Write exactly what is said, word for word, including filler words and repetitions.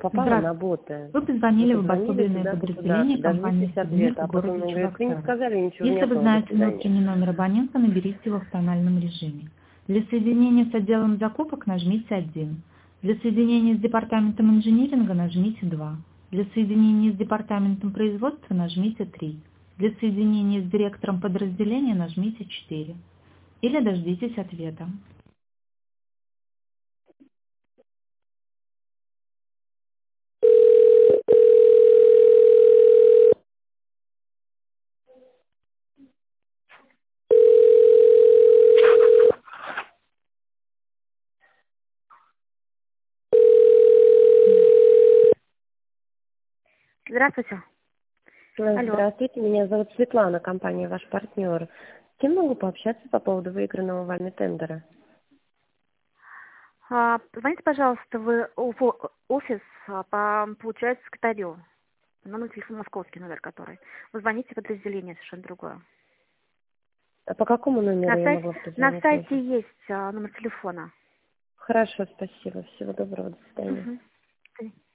попала на Здравствуйте. боты. Вы Вы позвонили в позвонили обособленное туда-то, подразделение туда-то, компании дождитесь «Сибмир» ответа. в А потом городе он говорит, вы не Чебоксары. сказали, ничего Если не вы было, до знаете свидания. внутренний номер абонента, наберите его в тональном режиме. Для соединения с отделом закупок нажмите один. Для соединения с департаментом инжиниринга нажмите два. Для соединения с департаментом производства нажмите три. Для соединения с директором подразделения нажмите четыре. Или дождитесь ответа. Здравствуйте. Э, Алло. Здравствуйте, меня зовут Светлана, компания «Ваш партнер». С кем могу пообщаться по поводу выигранного вами тендера? А, Позвоните, пожалуйста, в оф- офис а, по, получается, секретарю. Номер телефона московский номер который. Вы звоните в подразделение, совершенно другое. А по какому номеру На, я сайт, могла на позвонить в сайте офис? есть а, номер телефона. Хорошо, спасибо. Всего доброго, до свидания. Угу.